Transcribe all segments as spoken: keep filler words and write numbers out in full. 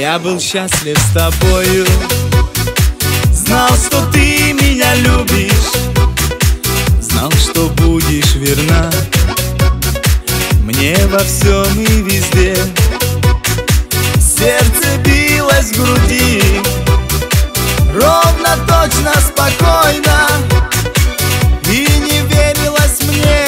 Я был счастлив с тобою, знал, что ты меня любишь, знал, что будешь верна мне во всем и везде. Сердце билось в груди ровно, точно, спокойно, и не верилось мне,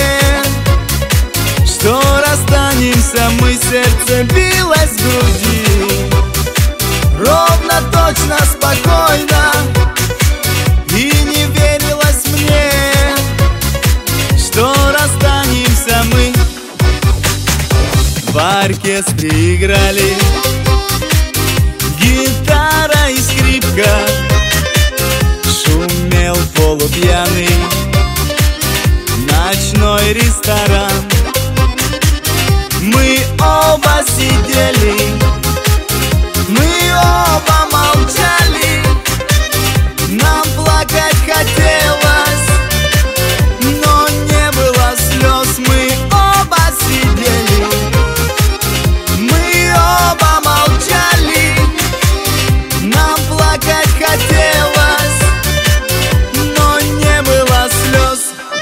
что расстанемся мы. Сердце билось в груди ровно, точно, спокойно, и не верилось мне, что расстанемся мы. В оркестре играли гитара и скрипка, шумел полупьяный ночной ресторан. Мы оба сидели, мы оба молчали, нам плакать хотелось, но не было слез. Мы оба сидели, мы оба молчали, нам плакать хотелось, но не было слез.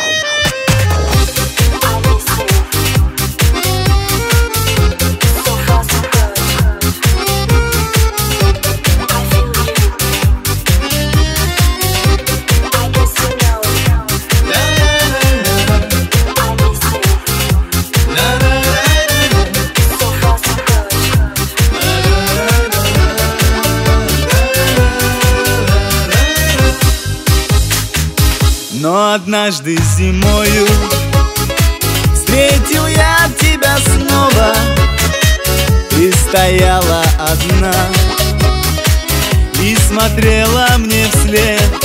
Но однажды зимою встретил я тебя снова. Ты стояла одна и смотрела мне вслед.